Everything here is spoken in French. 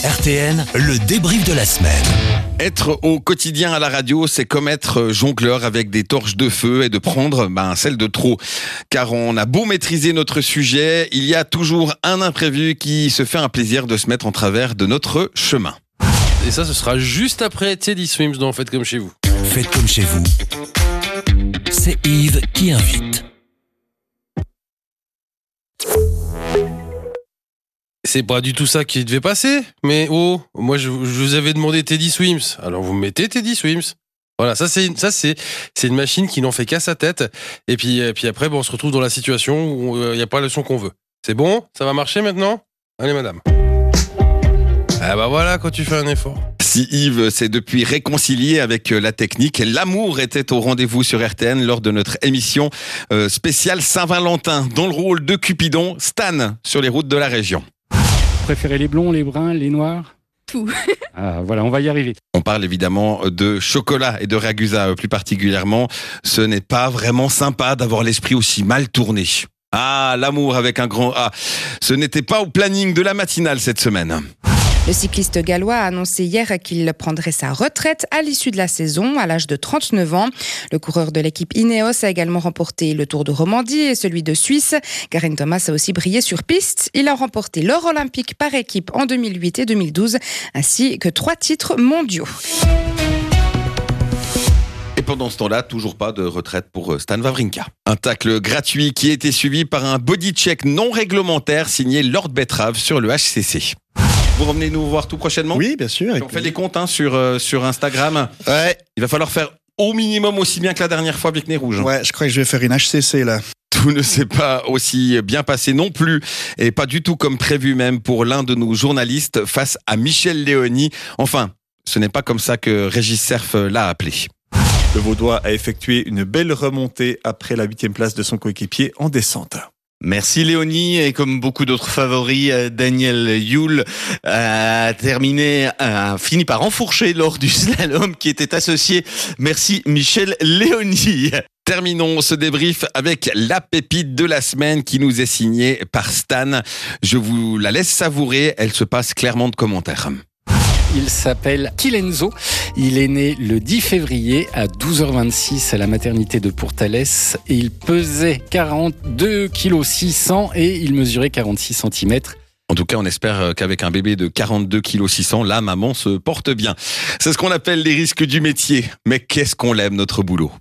RTN, le débrief de la semaine. Être au quotidien à la radio, c'est comme être jongleur avec des torches de feu et de prendre celle de trop. Car on a beau maîtriser notre sujet, il y a toujours un imprévu qui se fait un plaisir de se mettre en travers de notre chemin. Et ça, ce sera juste après Teddy Swims dans Faites comme chez vous. Faites comme chez vous. C'est Yves qui invite. C'est pas du tout ça qui devait passer. Mais moi je vous avais demandé Teddy Swims. Alors vous mettez Teddy Swims. Voilà, ça c'est une machine qui n'en fait qu'à sa tête. Et puis après, on se retrouve dans la situation où il n'y a pas le son qu'on veut. C'est bon? Ça va marcher maintenant? Allez madame. Ah bah voilà, quand tu fais un effort. Si Yves s'est depuis réconcilié avec la technique, l'amour était au rendez-vous sur RTN lors de notre émission spéciale Saint-Valentin, dans le rôle de Cupidon, Stan, sur les routes de la région. Vous préférez les blonds, les bruns, les noirs? Tout. Ah, voilà, on va y arriver. On parle évidemment de chocolat et de ragusa plus particulièrement. Ce n'est pas vraiment sympa d'avoir l'esprit aussi mal tourné. Ah, l'amour avec un grand A. Ce n'était pas au planning de la matinale cette semaine. Le cycliste gallois a annoncé hier qu'il prendrait sa retraite à l'issue de la saison, à l'âge de 39 ans. Le coureur de l'équipe Ineos a également remporté le Tour de Romandie et celui de Suisse. Geraint Thomas a aussi brillé sur piste. Il a remporté l'or olympique par équipe en 2008 et 2012, ainsi que 3 titres mondiaux. Et pendant ce temps-là, toujours pas de retraite pour Stan Wawrinka. Un tacle gratuit qui a été suivi par un body check non réglementaire signé Lord Betrave sur le HCC. Vous revenez nous voir tout prochainement? Oui, bien sûr. On fait des comptes sur Instagram. Ouais. Il va falloir faire au minimum aussi bien que la dernière fois avec Nez Rouge. Ouais, je crois que je vais faire une HCC là. Tout ne s'est pas aussi bien passé non plus, et pas du tout comme prévu même pour l'un de nos journalistes face à Michel Léony. Enfin, ce n'est pas comme ça que Régis Cerf l'a appelé. Le Vaudois a effectué une belle remontée après la 8e place de son coéquipier en descente. Merci Léonie, et comme beaucoup d'autres favoris, Daniel Yule a fini par enfourcher lors du slalom qui était associé. Merci Michel Léonie. Terminons ce débrief avec la pépite de la semaine qui nous est signée par Stan. Je vous la laisse savourer, elle se passe clairement de commentaires. Il s'appelle Kilenzo. Il est né le 10 février à 12h26 à la maternité de Pourtalès. Et il pesait 42,6 kg et il mesurait 46 cm. En tout cas, on espère qu'avec un bébé de 42,6 kg, la maman se porte bien. C'est ce qu'on appelle les risques du métier. Mais qu'est-ce qu'on l'aime, notre boulot.